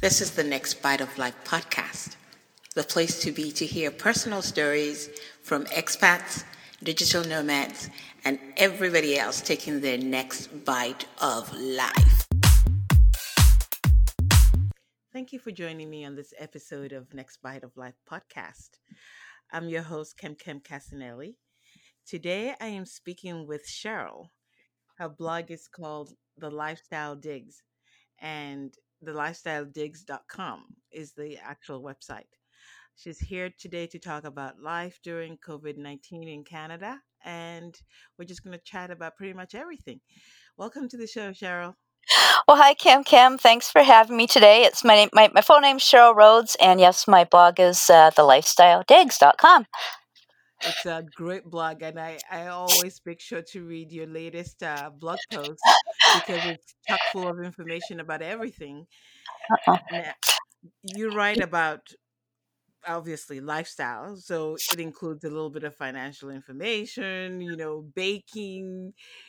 This is the Next Bite of Life podcast, the place to be to hear personal stories from expats, digital nomads, and everybody else taking their next bite of life. Thank you for joining me on this episode of Next Bite of Life podcast. I'm your host, Kem Casanelli. Today I am speaking with Cheryl. Her blog is called The Lifestyle Digs, and thelifestyledigs.com is the actual website. She's here today to talk about life during COVID-19 in Canada, and we're just going to chat about pretty much everything. Welcome to the show, Cheryl. Well, hi, Kim. Thanks for having me today. It's my full name's Cheryl Rhodes, and yes, my blog is thelifestyledigs.com. It's a great blog, and I always make sure to read your latest blog post because it's chock full of information about everything. Uh-uh. Now, you write about obviously lifestyle, so it includes a little bit of financial information, baking,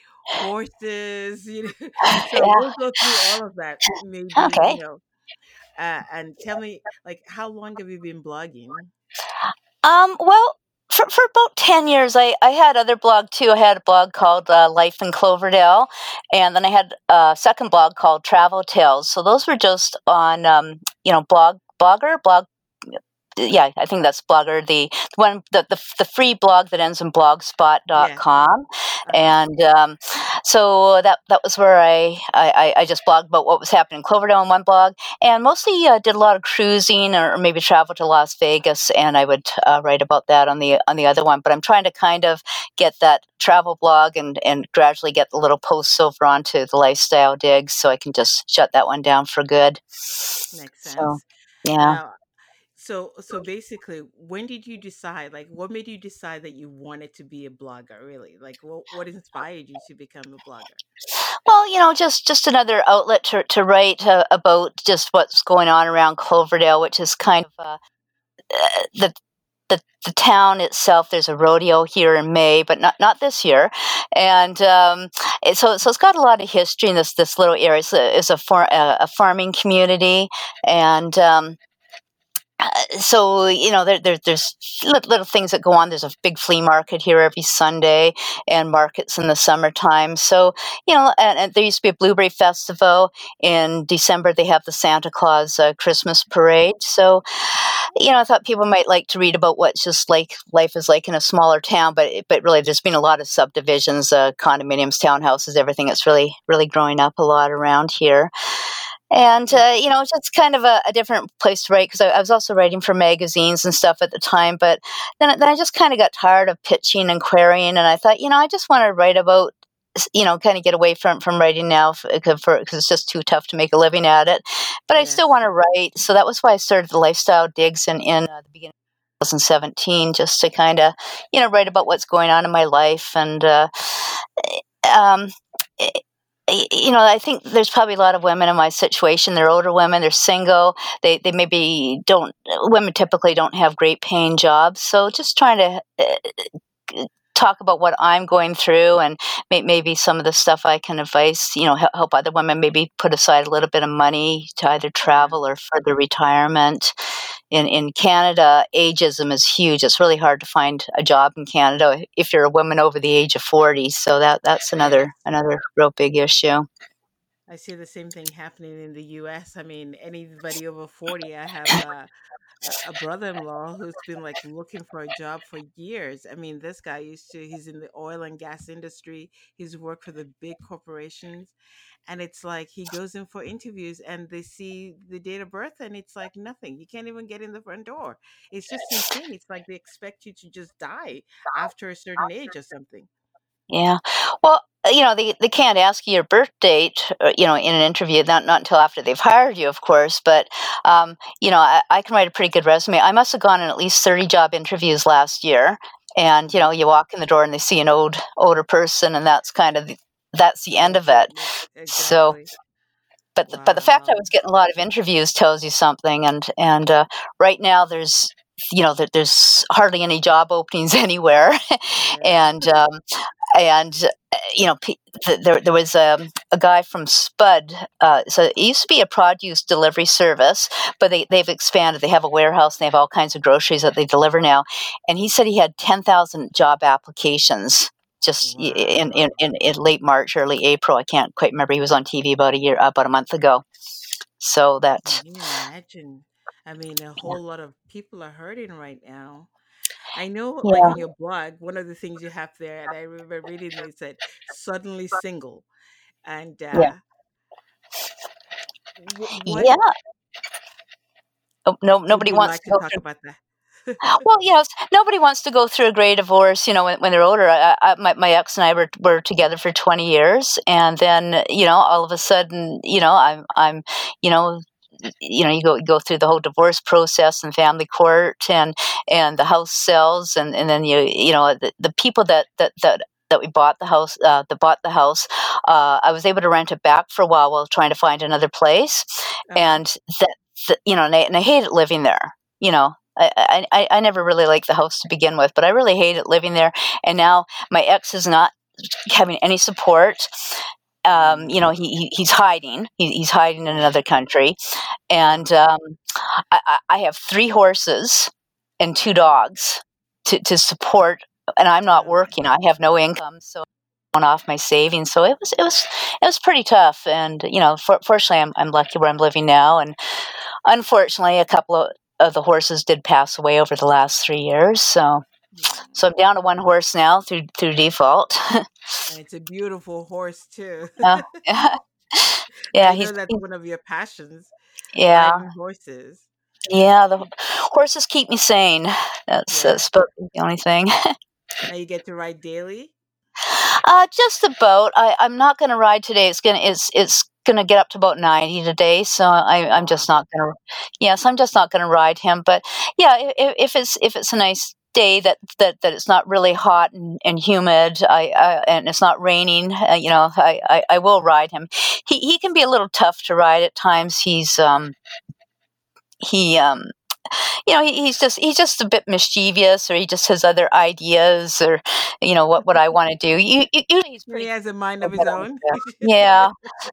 horses, so Yeah. we'll go through all of that maybe, Okay. and tell me, like, how long have you been blogging? Well, for about 10 years, I had other blog too. I had a blog called Life in Cloverdale, and then I had a second blog called Travel Tales. So those were just on, blog. Yeah, I think that's Blogger, the one, the free blog that ends in Yeah. blogspot.com. Uh-huh. And so that was where I just blogged about what was happening in Cloverdale on one blog, and mostly did a lot of cruising or maybe travel to Las Vegas, and I would write about that on the other one. But I'm trying to kind of get that travel blog and gradually get the little posts over onto the Lifestyle Digs, so I can just shut that one down for good. Makes So sense. yeah. Now, so basically, when did you decide, like, what made you decide that you wanted to be a blogger, really? Like, what inspired you to become a blogger? Well, just another outlet to write about just what's going on around Cloverdale, which is kind of the the town itself. There's a rodeo here in May, but not this year, and so it's got a lot of history in this little area. It's a farming community, and so there's little things that go on. There's a big flea market here every Sunday, and markets in the summertime. So and there used to be a blueberry festival in December. They have the Santa Claus Christmas parade. So I thought people might like to read about what just like life is like in a smaller town, but really there's been a lot of subdivisions, condominiums, townhouses, everything. It's really growing up a lot around here. And, Yeah. it's just kind of a different place to write because I was also writing for magazines and stuff at the time. But then I just kind of got tired of pitching and querying. And I thought, I just want to write about, kind of get away from writing now because it's just too tough to make a living at it. But I still Yes. want to write. So that was why I started the Lifestyle Digs in the beginning of 2017, just to kind of, write about what's going on in my life. And, um, I think there's probably a lot of women in my situation. They're older women. They're single. They maybe don't. Women typically don't have great paying jobs. So just trying to talk about what I'm going through, and maybe some of the stuff I can advise. Help other women maybe put aside a little bit of money to either Yeah. travel or further retirement. In Canada, ageism is huge. It's really hard to find a job in Canada if you're a woman over the age of 40. So that's Yes. another real big issue. I see the same thing happening in the US. I mean, anybody over 40, I have a brother-in-law who's been like looking for a job for years. I mean, this guy he's in the oil and gas industry. He's worked for the big corporations. And it's like he goes in for interviews and they see the date of birth and it's like nothing. You can't even get in the front door. It's just insane. It's like they expect you to just die after a certain age or something. Yeah. Well, they can't ask you your birth date, in an interview, not until after they've hired you, of course. But, I can write a pretty good resume. I must have gone in at least 30 job interviews last year. And, Mhm. you walk in the door and they see an older person, and that's kind of that's the end of it. Exactly. So, Exactly. but the fact I Wow. was getting a lot of interviews tells you something. And right now there's hardly any job openings anywhere, Yeah. and and there was a guy from Spud. So it used to be a produce delivery service, but they've expanded. They have a warehouse and they have all kinds of groceries that they deliver now. And he said he had 10,000 job applications just Wow. in late March, early April. I can't quite remember. He was on TV about a month ago. So Can that, you imagine? I mean, a whole lot of people are hurting right now. I know, like yeah, in your blog, one of the things you have there, and I remember reading it said, suddenly single. And yeah, what yeah. Oh, no, would nobody you wants like to to go talk through. about that? Well, nobody wants to go through a great divorce, when they're older. My ex and I were together for 20 years, and then, all of a sudden, you know, you go through the whole divorce process and family court, and the house sells, and then the people that we bought the house, I was able to rent it back for a while trying to find another place, Uh-huh. and and I hated living there. I never really liked the house to begin with, but I really hated living there. And now my ex is not having any support. Mm. He's hiding. He's hiding in Yeah. another country, and Wow. I have 3 horses and 2 dogs to support, and I'm not Wow. working. I have no income, so I'm off my savings. So it was pretty tough. And fortunately, I'm lucky where I'm living now, and unfortunately, a couple of the horses did pass away over the last 3 years. So I'm Mm. down to 1 horse now through default. And it's a beautiful horse too. Yeah, yeah, I he's know that's one of your passions, yeah, riding horses. yeah. The horses keep me sane. Yeah. That's about the only thing. And you get to ride daily? Just about. I'm not going to ride today. It's gonna get up to about 90 today, so I'm just Wow. not gonna. Yes, I'm just not gonna ride him. But yeah, if it's a nice day that it's not really hot and humid, and it's not raining, I will ride him. He can be a little tough to ride at times. He he's just a bit mischievous, or he just has other ideas, or what I want to do. Usually he's And he pretty has a mind of good his on own. that. Yeah.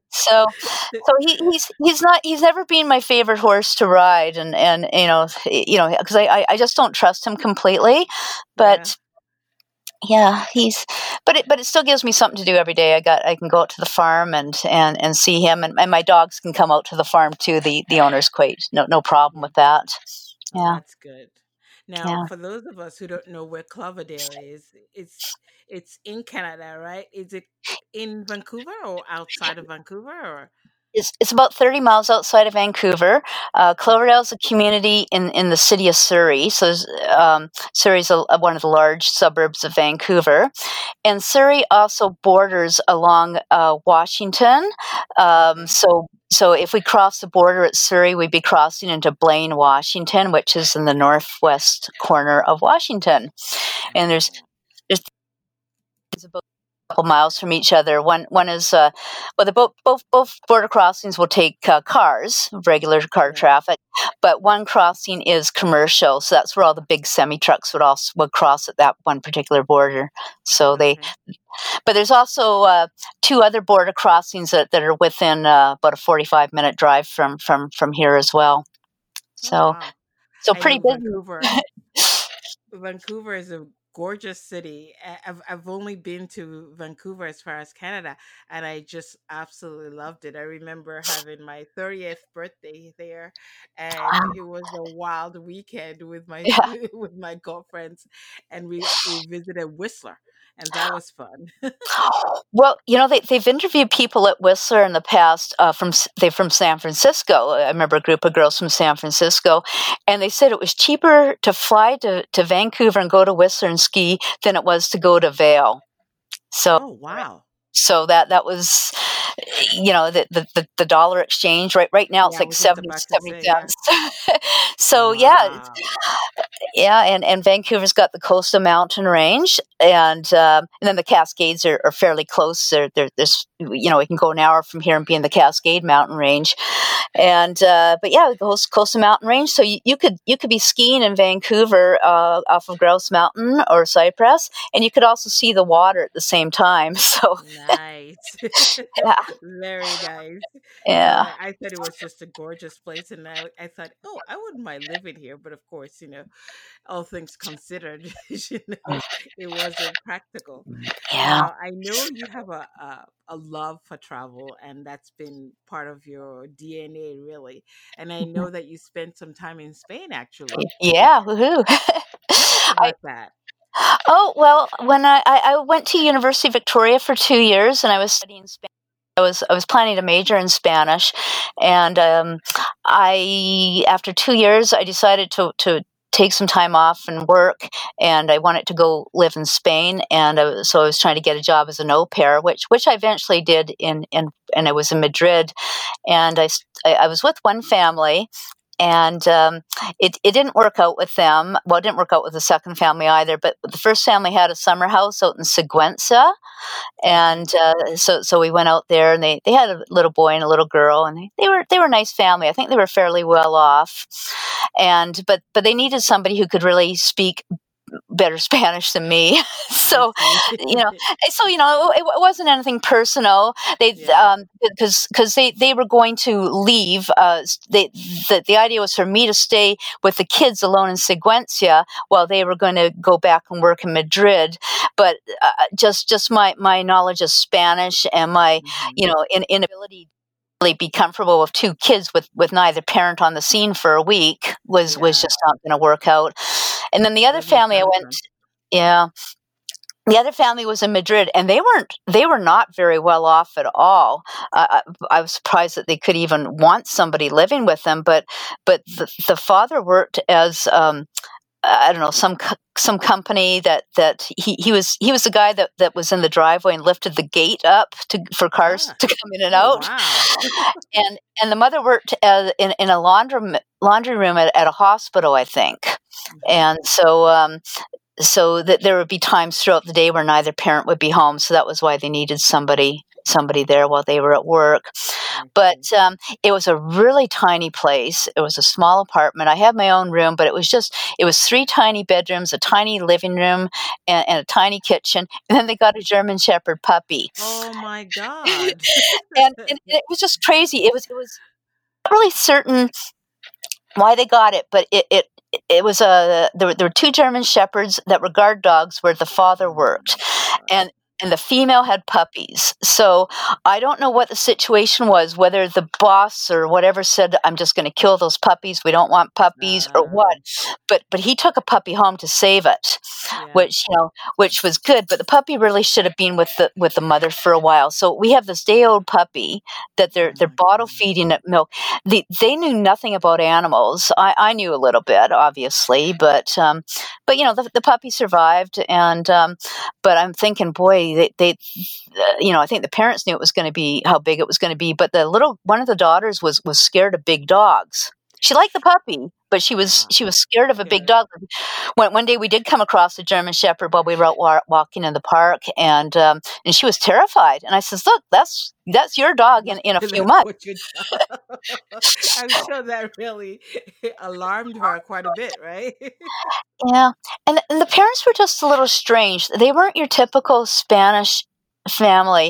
So he's never been my favorite horse to ride, and because I just don't trust him completely. Yeah. But yeah, but it still gives me something to do every day. I can go out to the farm and see him, and my dogs can come out to the farm too. The owner's quite no problem Yeah. with that. Oh, Yeah, that's good. Now, yeah. for those of us who don't know where Cloverdale is, it's in Canada, right? Is it in Vancouver or outside of Vancouver or It's about 30 miles outside of Vancouver. okay. Cloverdale is a community in the city of Surrey. So Surrey's one of the large suburbs of Vancouver. And Surrey also borders along Washington. Um, Okay. so so if we cross the border at Surrey, we'd be crossing into Blaine, Washington, which is in the northwest corner of Washington. And Oh. there's about couple miles from each other. One is well, the both border crossings will take cars, regular car Yeah. traffic, but one crossing is commercial, so that's where all the big semi trucks would cross at that one particular border. So Okay. but there's also 2 other border crossings that are within about a 45-minute drive from here as well. Oh So wow. so I pretty know busy. Vancouver is a gorgeous city. I've only been to Vancouver as far as Canada, and I just absolutely loved it. I remember having my 30th birthday there, and Wow. it was a wild weekend with my Yeah. with my girlfriends, and we visited Whistler, and that was fun. Well, they've interviewed people at Whistler in the past. They're from San Francisco. I remember a group of girls from San Francisco, and they said it was cheaper to fly to Vancouver and go to Whistler and ski than it was to go to Vail. So Oh wow! that was, the dollar exchange right now it's Yeah, I like was just 70 about to seventy say, yeah. cents. So yeah, Wow. Yeah, and Vancouver's got the Coastal Mountain Range, and then the Cascades are fairly close. There's we can go an hour from here and be in the Cascade Mountain Range, and but yeah, the Coastal Mountain Range. So you could be skiing in Vancouver off of Grouse Mountain or Cypress, and you could also see the water at the same time. So Nice. yeah, Very nice. No, yeah. I thought it was just a gorgeous place, and I thought, oh, I wouldn't mind living here, but of course, all things considered, it wasn't practical. Yeah. Now, I know you have a love for travel, and that's been part of your DNA, really. And I know that you spent some time in Spain, actually. Yeah, woohoo. Tell us I about that. Oh, well, when I went to University of Victoria for 2 years and I was studying Spanish. I was planning to major in Spanish, and I after 2 years I decided to take some time off and work, and I wanted to go live in Spain, and so I was trying to get a job as an au pair, which I eventually did and I was in Madrid, and I was with one family, and it didn't work out with them. Well, it didn't work out with the second family either. But the first family had a summer house out in Sigüenza, Okay. and so we went out there, and they had a little boy and a little girl, and they were a nice family. I think they were fairly well off, and but they needed somebody who could really speak better Spanish than me. I So, see. you know, it wasn't anything personal. They Yeah. because they were going to leave. The idea was for me to stay with the kids alone in Seguencia while they were going to go back and work in Madrid. But just my knowledge of Spanish and my Hmm. inability really be comfortable with two kids with neither parent on the scene for a week was Yeah. just not going to work out. And then the other Doesn't family I sound went, fun. yeah, the other family was in Madrid, and they were not very well off at all. I was surprised that they could even want somebody living with them, but the father worked as I don't know, some company that he was the guy that was in the driveway and lifted the gate up for cars Ah. to come in and Oh, out, wow. and the mother worked in a laundry room at a hospital, I think, Hmm. and so that there would be times throughout the day where neither parent would be home, so that was why they needed somebody there while they were at work. I But see. it was a really tiny place. It was a small apartment. I had my own room, but it was three tiny bedrooms, a tiny living room, and a tiny kitchen. And then they got a German Shepherd puppy, Oh my God. and it was just crazy. It was not really certain why they got it, but it was there were two German shepherds that were guard dogs where the father Oh worked, my God. and the female had puppies. So I don't know what the situation was, whether the boss or whatever said, "I'm just going to kill those puppies. We don't want puppies," or what. Um, But he took a puppy home to save it, yeah. which was good. But the puppy really should have been with the mother for a while. So we have this day old puppy that Oh they're my bottle God. feeding it milk. They knew nothing about animals. I knew a little bit, obviously, but the puppy survived, and but I'm thinking, boy, I think the parents knew it was going to be how big it was going to be, but the little one of the daughters was scared of big dogs. She liked the puppy, but she was Wow. she was scared of a big Scared. dog. One day we did come across a German Shepherd while we were out walking in the park, and she was terrified. And I says, "Look, that's your dog in a few That's months." what you I'm sure that really alarmed her quite a bit, right? Yeah, and the parents were just a little strange. They weren't your typical Spanish family.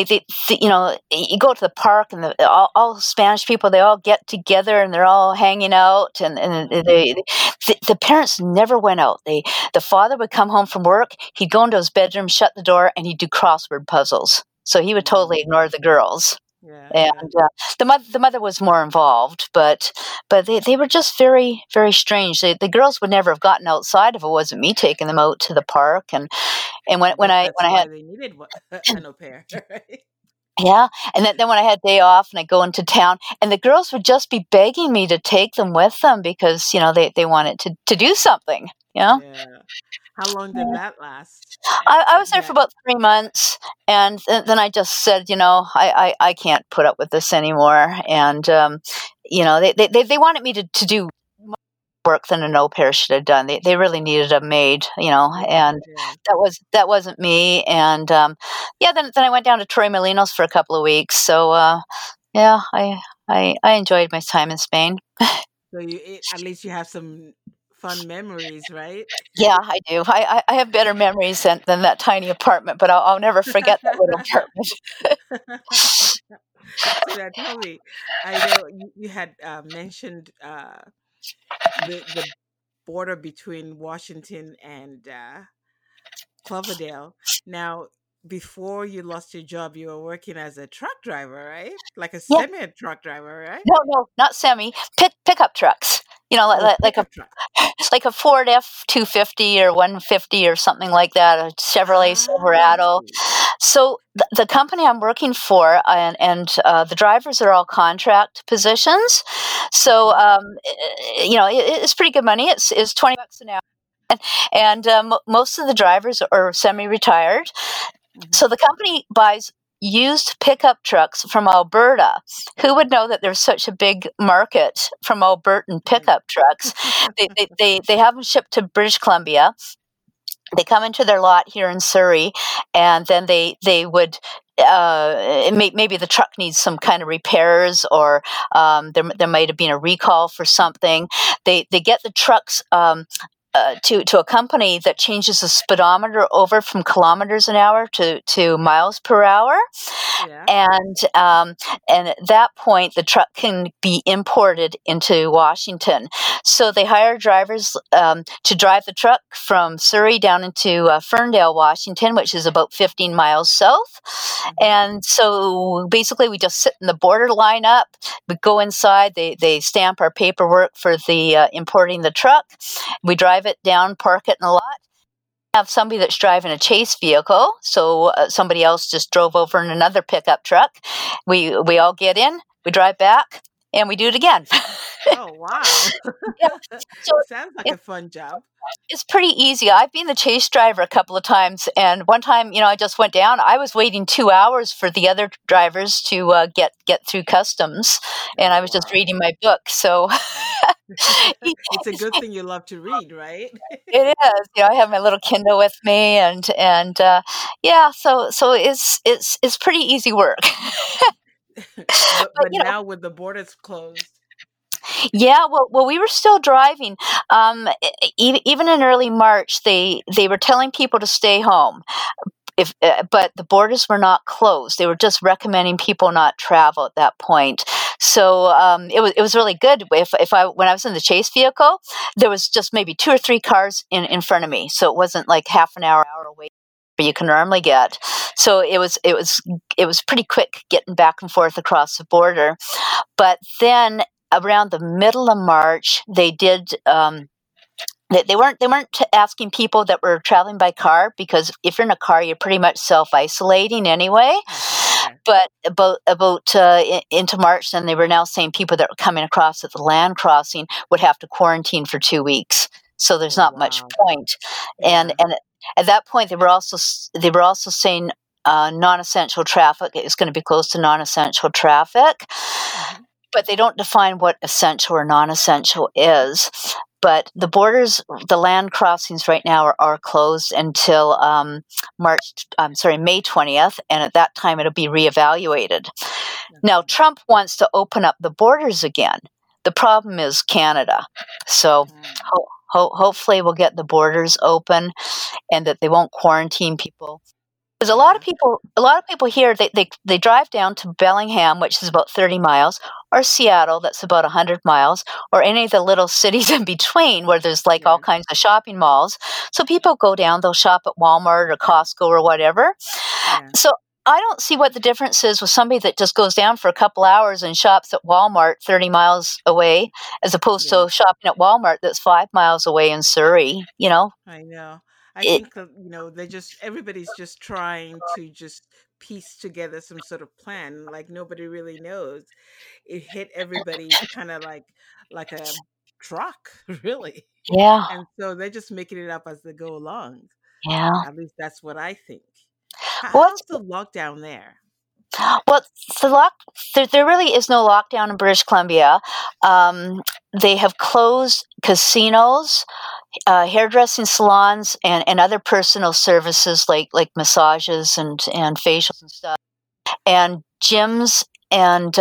You go to the park and all Spanish people, they all get together and they're all hanging out, and Mhm. the parents never went out. The father would come home from work, he'd go into his bedroom, shut the door, and he'd do crossword puzzles. So he would totally Mm. ignore the girls. Yeah, And yeah. the mother was more involved, but they were just very very strange. The girls would never have gotten outside if it wasn't me taking them out to the park. And I guess that's when I why had they needed an au pair, right? yeah, and then when I had day off and I go into town, and the girls would just be begging me to take them with them because they wanted to do something. Yeah. How long did that last? I was there for That about 3 months, and then I just said, I can't put up with this anymore. And they wanted me to do work than an au pair should have done. They really needed a maid, Yes, and they did. that wasn't me. And yeah, then I went down to Troy Molinos for a couple of weeks. So yeah, I enjoyed my time in Spain. So at least you have some fun memories, right? Yeah, I do. I have better memories than that tiny apartment, but I'll never forget that little apartment. So now tell me, I know you had mentioned the border between Washington and Cloverdale. Now, before you lost your job, you were working as a truck driver, right? Like a Yeah, semi truck driver, right? no, no, not semi pickup trucks. Oh, Like a pickup truck. like a Ford F-250 or 150 or something like that, a Chevrolet Silverado. Oh, So the company I'm working for, and the drivers are all contract positions. So okay. it's pretty good money. It's $20 an hour, and most of the drivers are semi-retired. Hmm. So the company buys used pickup trucks from Alberta. Who would know that there's such a big market from Albertan Right. pickup trucks? They have them shipped to British Columbia. They come into their lot here in Surrey, and then they would maybe the truck needs some kind of repairs, or there might have been a recall for something. They get the trucks. To a company that changes the speedometer over from kilometers an hour to miles per hour, Yeah. and at that point the truck can be imported into Washington. So they hire drivers to drive the truck from Surrey down into Ferndale, Washington, which is about 15 miles south. Hmm. And so basically we just sit in the border lineup. We go inside, they stamp our paperwork for the importing the truck. We drive it down, park it in a lot, have somebody that's driving a chase vehicle. So somebody else just drove over in another pickup truck. We all get in, we drive back, and we do it again. Oh, wow. Yeah. So Sounds like it, a fun job. it's pretty easy. I've been the chase driver a couple of times, and one time, I just went down. I was waiting 2 hours for the other drivers to get through customs, and Oh, I was just wow. reading my book. So It's a good thing you love to read, right? it is. I have my little Kindle with me, and yeah, so it's pretty easy work. but But but now with the borders closed. yeah, well, we were still driving. Even in early March, they were telling people to stay home. But the borders were not closed. They were just recommending people not travel at that point. So it was really good. If I when I was in the chase vehicle, there was just maybe two or three cars in front of me, so it wasn't like half an hour away where you can normally get. So it was pretty quick getting back and forth across the border. But then around the middle of March, they did. They weren't asking people that were traveling by car, because if you're in a car, you're pretty much self isolating anyway. Hmm. Yeah. But about into March, then they were now saying people that were coming across at the land crossing would have to quarantine for 2 weeks. So there's Oh, not much wow. point. And Yeah. and at that point, they were also saying non-essential traffic is going to be closed to non-essential traffic, Hmm. but they don't define what essential or non-essential is. But the borders, the land crossings right now are closed until May 20th, and at that time it'll be reevaluated. Now, Okay. Trump wants to open up the borders again. The problem is Canada. So Mm. hopefully we'll get the borders open, and that they won't quarantine people. Because Yeah. a lot of people here, they drive down to Bellingham, which is about 30 miles, or Seattle, that's about 100 miles, or any of the little cities in between where there's like all Yeah. kinds of shopping malls. So people go down, they'll shop at Walmart or Costco or whatever. Yeah. So I don't see what the difference is with somebody that just goes down for a couple hours and shops at Walmart 30 miles away, as opposed Yeah. to shopping at Walmart that's 5 miles away in Surrey. I know. I It, think that, everybody's just trying to just piece together some sort of plan. Like nobody really knows. It hit everybody kind of like a truck, really. yeah, And so they're just making it up as they go along. yeah. At least that's what I think. How's What's the lockdown there? Well, the lock there really is no lockdown in British Columbia. Um, they have closed casinos, hairdressing salons, and other personal services like massages and facials and stuff, and gyms and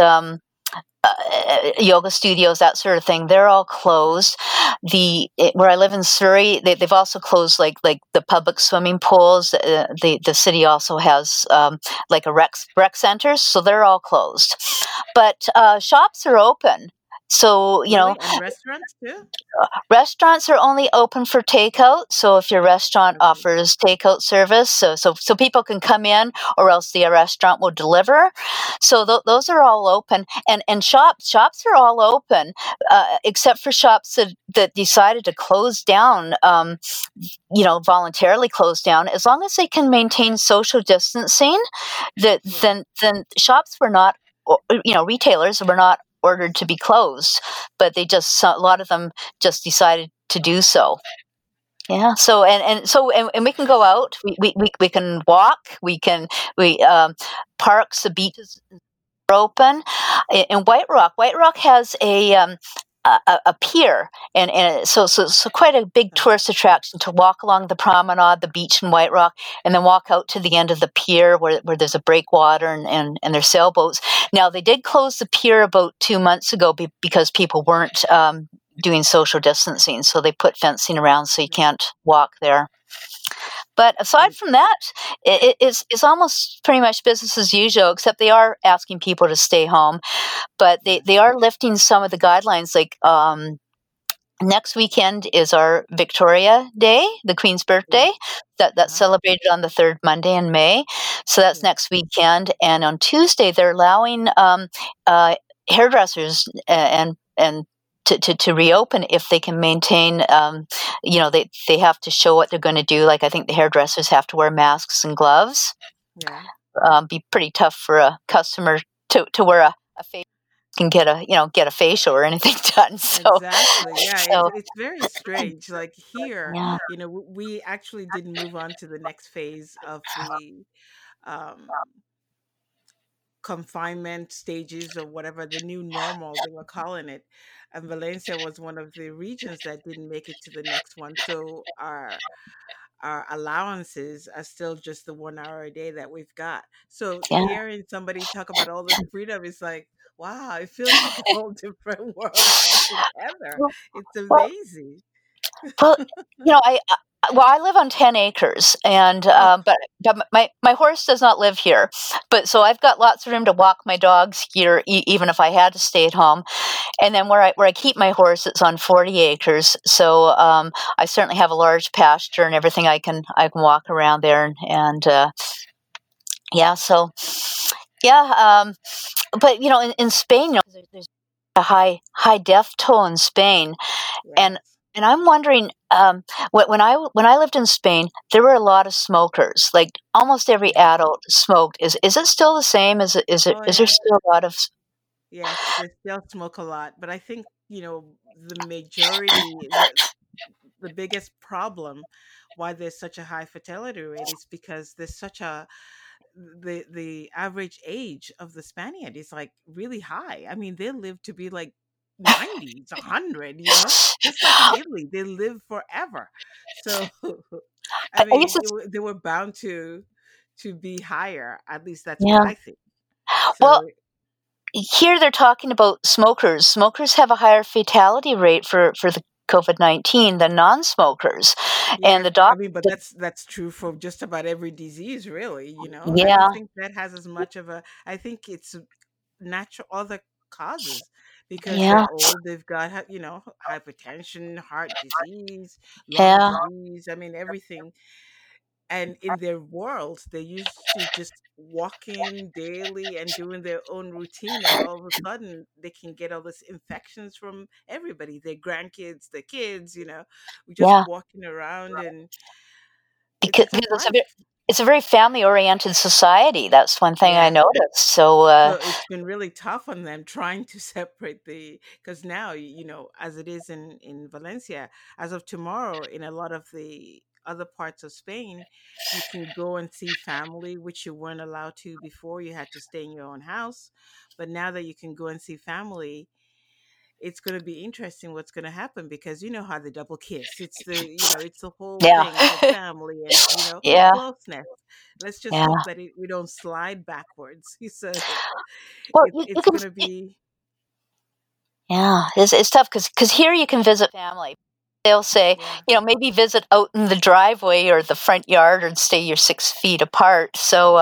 yoga studios, that sort of thing. They're all closed. Where I live in Surrey, they've also closed like the public swimming pools. The city also has like a rec centers, so they're all closed. But shops are open. So Really? And restaurants too? restaurants are only open for takeout. So if your restaurant Okay. offers takeout service, so people can come in, or else the restaurant will deliver. So those are all open, and shops are all open, except for shops that decided to close down. Voluntarily close down, as long as they can maintain social distancing. That Yeah. then shops were not, retailers were not ordered to be closed, but a lot of them just decided to do so. Yeah. And we can go out. We can walk. We parks, the beaches are open. In White Rock, White Rock has a pier, and so quite a big Uh-huh. tourist attraction to walk along the promenade, the beach in White Rock, and then walk out to the end of the pier where there's a breakwater and there's sailboats. Now they did close the pier about 2 months ago because people weren't doing social distancing, so they put fencing around so you can't walk there. But aside And from that, it's almost pretty much business as usual, except they are asking people to stay home. But yeah. they are lifting some of the guidelines. Like next weekend is our Victoria Day, the Queen's Yeah. birthday. That's Uh-huh. celebrated on the third Monday in May. So that's Yeah. next weekend. And on Tuesday, they're allowing uh, hairdressers and to reopen if they can maintain. They have to show what they're going to do. Like I think the hairdressers have to wear masks and gloves. Yeah. Be pretty tough for a customer to wear a face can get a facial or anything done. Exactly. Yeah, So it's very strange. Like here, yeah, we actually didn't move on to the next phase of the um confinement stages or whatever the new normal they were calling it. And Valencia was one of the regions that didn't make it to the next one. So our allowances are still just the 1 hour a day that we've got. So yeah. hearing somebody talk about all this freedom is like, wow, it feels like a whole different world altogether. Well, It's well, amazing. well, I live on 10 acres, and Oh, but my horse does not live here. But so I've got lots of room to walk my dogs here, even if I had to stay at home. And then where I keep my horse, it's on 40 acres. So I certainly have a large pasture and everything. I can walk around there, and yeah. So yeah. But in Spain, there's a high death toll in Spain, and yes. and I'm wondering, when I lived in Spain, there were a lot of smokers. Like almost every Yeah. adult smoked. Is it still the same? Oh, Is there yeah. still a lot of? Yes, they still smoke a lot, but I think, the majority, the biggest problem why there's such a high fatality rate is because there's such a the average age of the Spaniard is like really high. I mean, they live to be like 90s, 100, just like in Italy, they live forever. So, I I guess mean, it's they were bound to be higher. At least that's what yeah. I think. Well, So, here they're talking about smokers. Smokers have a higher fatality rate for the COVID-19 than non-smokers, yeah, and the I doc. mean, but that's true for just about every disease, really. I don't Yeah, think that has as much of a. I think it's natural other causes because yeah, they're old. They've got hypertension, heart disease, lung yeah, disease. I mean, everything. And in their world, they're used to just walking daily and doing their own routine, and all of a sudden they can get all these infections from everybody, their grandkids, their kids. We're just yeah. walking around, and it's a Because tough life. it's a very family-oriented society. That's one thing I Yeah. noticed. So, So it's been really tough on them trying to separate because now, as it is in Valencia, as of tomorrow, in a lot of the other parts of Spain, you can go and see family, which you weren't allowed to before. You had to stay in your own house. But now that you can go and see family, it's going to be interesting what's going to happen, because you know how the double kiss, it's it's the whole Yeah. thing with family and Yeah. closeness. Let's just Yeah. hope that we don't slide backwards. So Well, you it's can. going to be. Yeah, it's tough because here you can visit family. They'll say, Yeah. maybe visit out in the driveway or the front yard and stay your 6 feet apart. So,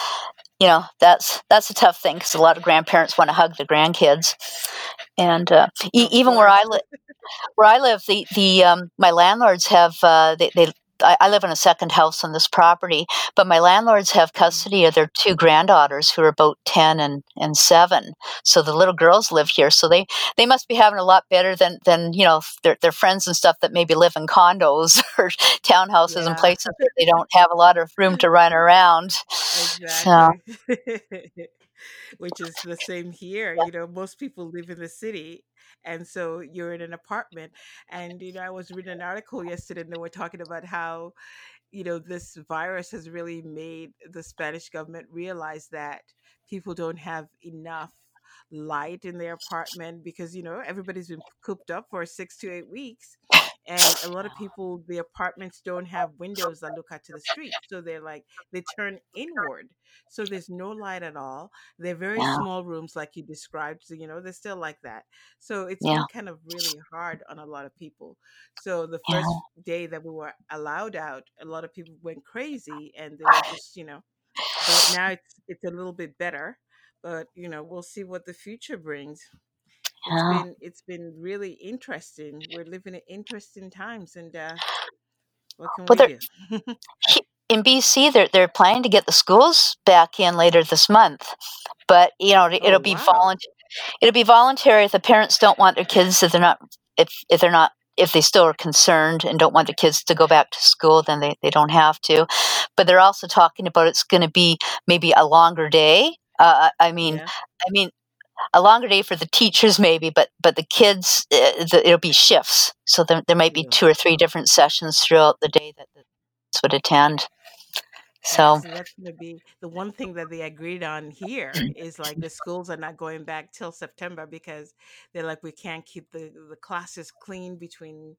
that's a tough thing because a lot of grandparents want to hug the grandkids, and Of even course. where I live, the my landlords have they I live in a second house on this property, but my landlords have Mhm. custody of their two granddaughters who are about 10 and 7. So the little girls live here, so they must be having a lot better than their friends and stuff that maybe live in condos or townhouses and Yeah. places where they don't have a lot of room to run around. So Exactly. Which is the same here. Most people live in the city. And so you're in an apartment. And, I was reading an article yesterday and they were talking about how, this virus has really made the Spanish government realize that people don't have enough light in their apartment, because, everybody's been cooped up for 6 to 8 weeks. And a lot of people, the apartments don't have windows that look out to the street. So they turn inward. So there's no light at all. They're very yeah, small rooms, like you described. So, they're still like that. So it's yeah, been kind of really hard on a lot of people. So the yeah. first day that we were allowed out, a lot of people went crazy and they were just, but now it's a little bit better. But, we'll see what the future brings. It's Yeah. been it's been really interesting. We're living in interesting times, and what can Well, we do? in BC, they're planning to get the schools back in later this month, but Oh, wow. it'll be voluntary if the parents don't want their kids if they're not if they still are concerned and don't want the kids to go back to school, then they don't have to. But they're also talking about it's going to be maybe a longer day. Yeah. I mean, a longer day for the teachers maybe, but the kids, it'll be shifts. So there might be Yeah. 2 or 3 different sessions throughout the day that the kids would attend. So That's going to be the one thing that they agreed on here, is like the schools are not going back till September, because they're like, we can't keep the classes clean between,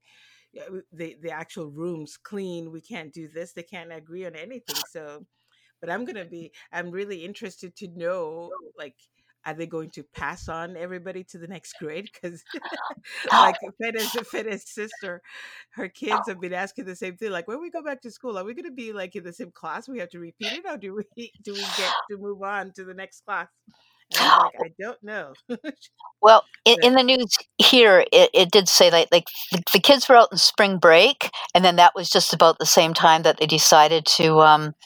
the actual rooms clean. We can't do this. They can't agree on anything. So, but I'm really interested to know, like, are they going to pass on everybody to the next grade? Because like Fede's sister, her kids have been asking the same thing. Like, when we go back to school, are we going to be like in the same class? We have to repeat it, or do we get to move on to the next class? And I was like, I don't know. well, But in the news here, it did say like the kids were out in spring break, and then that was just about the same time that they decided to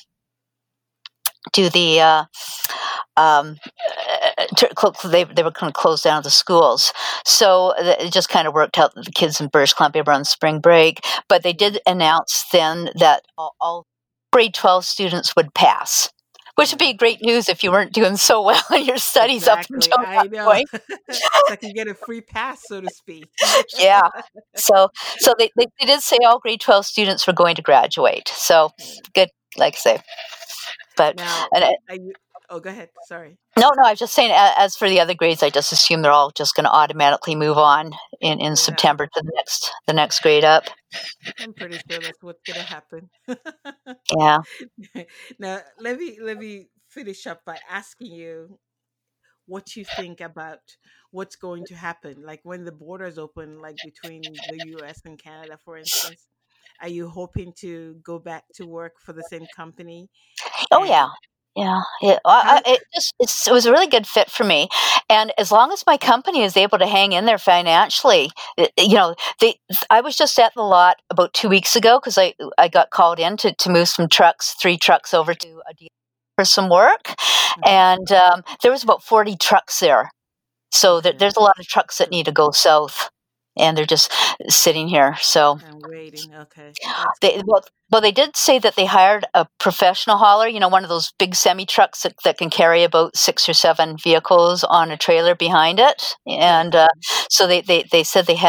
do the um, they were going to close down the schools. So it just kind of worked out that the kids in British Columbia were on spring break. But they did yes, announce then that all grade 12 students would pass, which would yeah, be great news if you weren't doing so well in your studies up exactly. until that I know. point. So I can get a free pass, so to speak. Yeah. So they did say all grade 12 students were going to graduate. So good, like I say. But Now, and are you? Oh, go ahead. Sorry. no, I was just saying, as for the other grades, I just assume they're all just going to automatically move on in Yeah, September to the next grade up. I'm pretty sure that's what's gonna happen. Yeah. Now, let me finish up by asking you what you think about what's going to happen, like when the borders open, like between the US and Canada, for instance. Are you hoping to go back to work for the same company? Oh yeah. And Yeah, how? it was a really good fit for me, and as long as my company is able to hang in there financially, I was just at the lot about 2 weeks ago because I got called in to move some trucks, 3 trucks over to a dealer for some work, Mhm. and there was about 40 trucks there. So Okay. there's a lot of trucks that need to go south, and they're just sitting here. So I'm waiting. Okay, that's they cool. well, well, they did say that they hired a professional hauler, one of those big semi trucks that can carry about 6 or 7 vehicles on a trailer behind it, Yes. and so they said they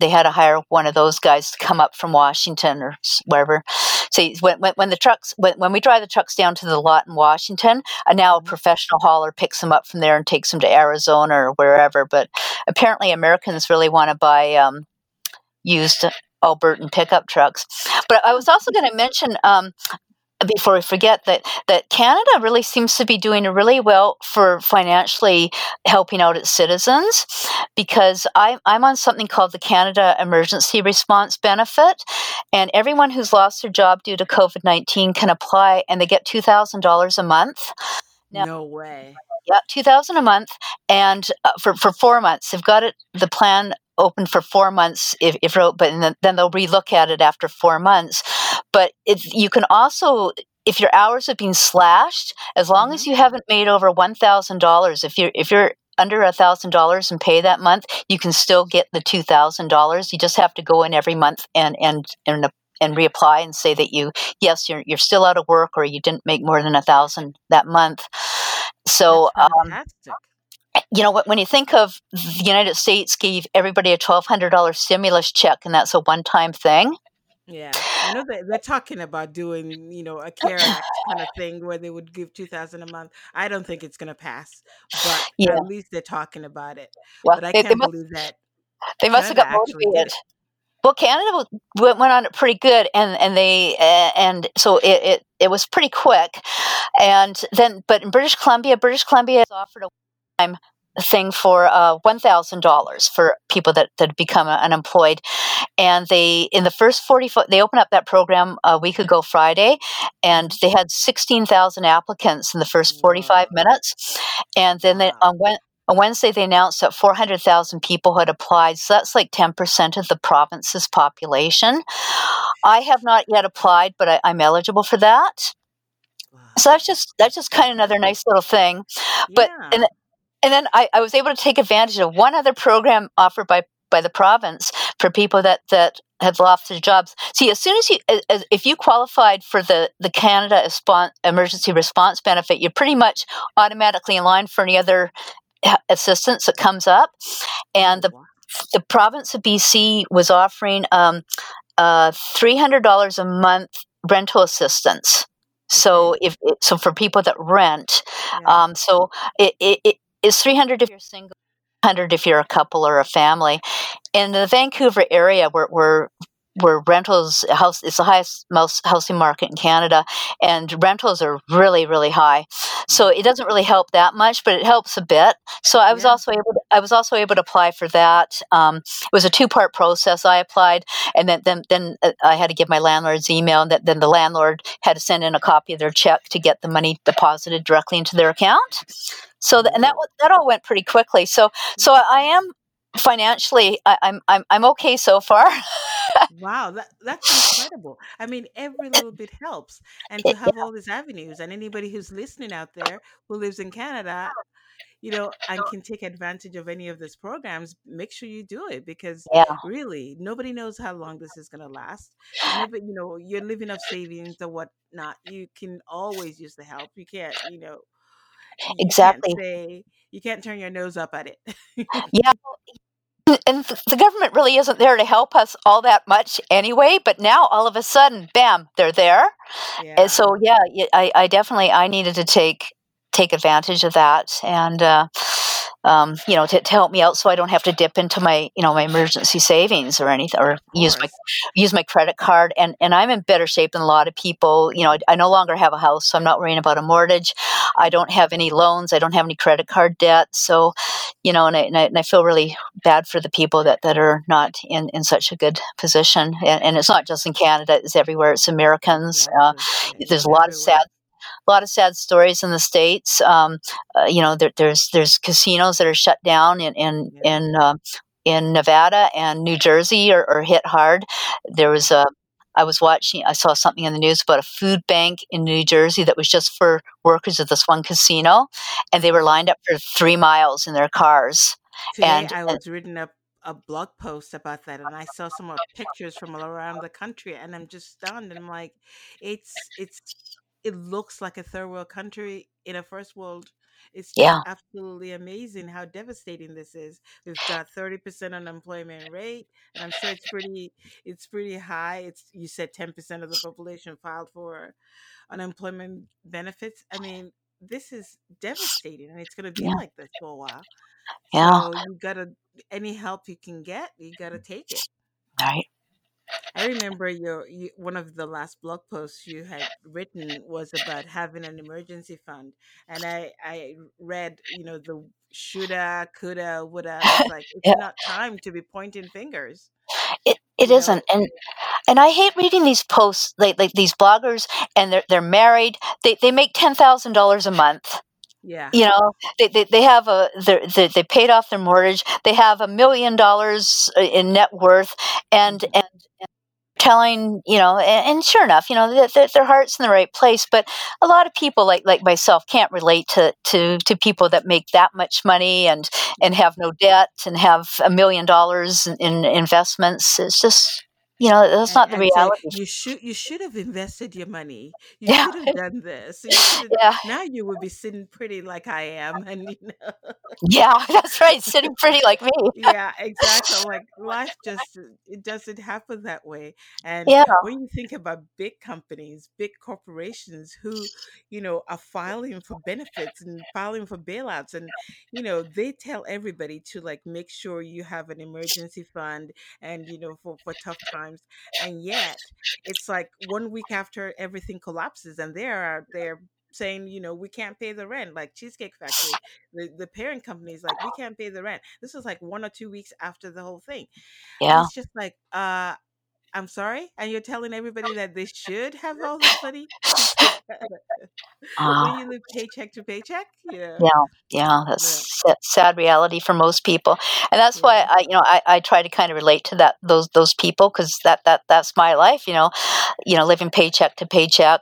they had to hire one of those guys to come up from Washington or wherever. So when the trucks when we drive the trucks down to the lot in Washington, now a Mhm. professional hauler picks them up from there and takes them to Arizona or wherever. But apparently, Americans really want to buy used Albertan pickup trucks. But I Oh, was also going to mention, before we forget, that Canada really seems to be doing really well for financially helping out its citizens, because I'm on something called the Canada Emergency Response Benefit, and everyone who's lost their job due to COVID-19 can apply, and they get $2,000 a month. Now, no way. yeah, 2,000 a month, and for 4 months. They've got the plan open for 4 months, but then they'll relook at it after 4 months. But you can also, if your hours have been slashed, as long Hmm. as you haven't made over $1,000, if you're under $1,000 in pay that month, you can still get the $2,000. You just have to go in every month and reapply and say that yes, you're still out of work, or you didn't make more than 1,000 that month. That's So, fantastic. when you think of the United States gave everybody a $1,200 stimulus check, and that's a one-time thing. Yeah, I know that they're talking about doing, a CARE Act kind of thing where they would give 2,000 a month. I don't think it's gonna pass, but Yeah, at least they're talking about it. well, But I they can't must believe that they must have Canada got actually did motivated. it. Well, Canada went on it pretty good, and so it was pretty quick, and then but in British Columbia has offered a time thing for $1,000 for people that become unemployed, and they in the first 40 they opened up that program a week ago Friday, and Mhm. they had 16,000 applicants in the first 45 Whoa. minutes, and then Wow. on Wednesday, they announced that 400,000 people had applied, so that's like 10% of the province's population. I have not yet applied, but I'm eligible for that. So Wow. that's just kind of another Fantastic. nice little thing. But Yeah. and then I was able to take advantage of one other program offered by the province for people that have lost their jobs. See, as soon as if you qualified for the Canada Emergency Response Benefit, you're pretty much automatically in line for any other assistance that comes up. And Oh, wow. the province of BC was offering $300 a month rental assistance. Okay. So for people that rent, Yeah. so it is 300 if you're single, 100 if you're a couple or a family. In the Vancouver area, where rentals house it's the highest most housing market in Canada, and rentals are really really high. So Mhm. it doesn't really help that much, but it helps a bit. So Yeah. I was also able to apply for that. It was a two-part process. I applied, and then I had to give my landlord's email, and then the landlord had to send in a copy of their check to get the money deposited directly into their account. So Oh, that all went pretty quickly. So I am financially, I'm okay so far. wow. That's incredible. I mean, every little bit helps. And to have all these avenues, and anybody who's listening out there who lives in Canada, and can take advantage of any of these programs, make sure you do it because Yeah, really nobody knows how long this is going to last. Nobody, you're living off savings or whatnot. You can always use the help. You can't, you can't exactly. say, you can't turn your nose up at it. Yeah, and the government really isn't there to help us all that much anyway. But now all of a sudden, bam, they're there. And Yeah, so yeah, I definitely I needed to take advantage of that, and to help me out so I don't have to dip into my emergency savings or anything, or of course. use my credit card. And I'm in better shape than a lot of people. I no longer have a house, so I'm not worrying about a mortgage. I don't have any loans. I don't have any credit card debt. So, and I feel really bad for the people that are not in such a good position. And it's not just in Canada; it's everywhere. It's Americans. Exactly. There's It's everywhere. a lot of sad stories in the states. There's casinos that are shut down Yeah. in Nevada and New Jersey are hit hard. There was Mhm. a I saw something in the news about a food bank in New Jersey that was just for workers at this one casino, and they were Wow. lined up for 3 miles in their cars. Today And I was reading a blog post about that, and I saw some more pictures from all around the country, and I'm just stunned. And I'm like, it's it looks like a third world country in a first world. It's just Yeah. absolutely amazing how devastating this is. We've got 30% unemployment rate, and I'm sure it's pretty high. It's You said 10% of the population filed for unemployment benefits. I mean, this is devastating, and it's going to be Yeah. like this for a while. Yeah. So you got to any help you can get, you got to take it. Right. I remember one of the last blog posts you had written was about having an emergency fund, and I read, the shoulda, coulda, woulda. I was like, it's Yeah. not time to be pointing fingers, It you know. isn't, and I hate reading these posts, like these bloggers, and they're married. They make $10,000 a month. Yeah. You know, they have they paid off their mortgage. They have $1 million in net worth, and Mhm. telling, and sure enough, their heart's in the right place. But a lot of people like myself can't relate to people that make that much money and Yeah. have no debt and have $1 million in investments. It's just, that's and not the and so reality. you should have invested your money. You Yeah. should have done this. So you should have. Yeah. Now you would be sitting pretty like I am, and Yeah. That's right. Sitting pretty like me. yeah, exactly. Like life just it doesn't happen that way. And Yeah. when you think about big companies, big corporations who, are filing for benefits and filing for bailouts, and they tell everybody to like make sure you have an emergency fund, and for tough times. And yet it's like 1 week after everything collapses and they're saying, we can't pay the rent, like Cheesecake Factory. The parent company is like, we can't pay the rent. This was like 1 or 2 weeks after the whole thing. And Yeah. it's just like, I'm sorry, and you're telling everybody that they should have all this money Uh, when you live paycheck to paycheck. Yeah, yeah, Yeah. that's sad reality for most people, and that's why Yeah. I try to kind of relate to those people, because that's my life, living paycheck to paycheck.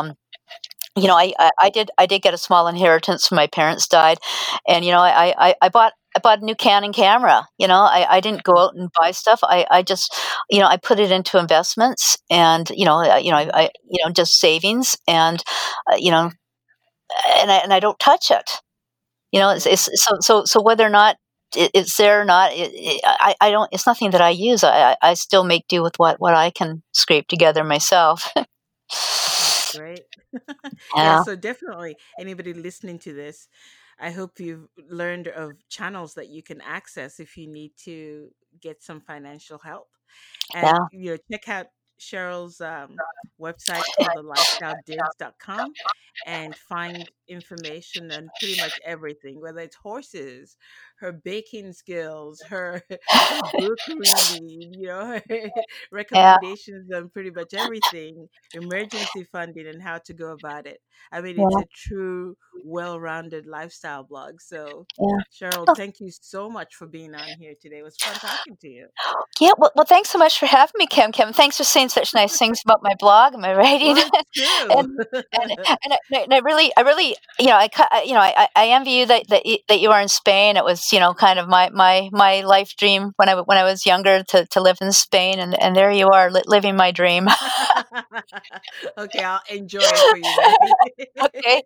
I did get a small inheritance when my parents died, and I bought a new Canon camera. I didn't go out and buy stuff. I just I put it into investments, and Mhm. just savings, and uh, you know and I don't touch it. Yeah. So whether or not it's there or not, I don't. It's nothing that I use. I still make do with what I can scrape together myself. That's great. Yeah, Yeah, so definitely anybody listening to this, I hope you've learned of channels that you can access if you need to get some financial help. And yeah, check out Cheryl's website called thelifestyledigs.com and find information on pretty much everything, whether it's horses, her baking skills, her her book reading, her yeah, recommendations on pretty much everything, emergency funding and how to go about it. I mean, it's yeah, a true well-rounded lifestyle blog. So yeah. Cheryl, Oh, thank you so much for being on here today. It was fun talking to you. yeah. Well, thanks so much for having me, Kim. Kim, thanks for saying such nice things about my blog and my writing, Well, it's and true. and I really, I envy you that you are in Spain. It was, kind of my life dream when I was younger to live in Spain, and there you are living my dream. Okay, I'll enjoy it for you then. Okay.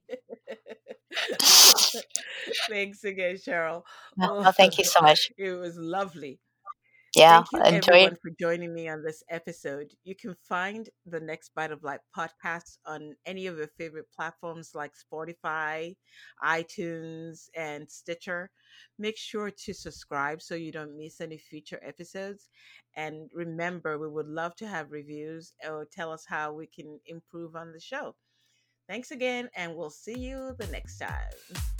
Thanks again, Cheryl. Well, thank you so much. It was lovely. Yeah, Thank you, enjoy it. everyone, for joining me on this episode. You can find the Next Bite of Life podcast on any of your favorite platforms like Spotify, iTunes, and Stitcher. Make sure to subscribe so you don't miss any future episodes. And remember, we would love to have reviews or tell us how we can improve on the show. Thanks again, and we'll see you the next time.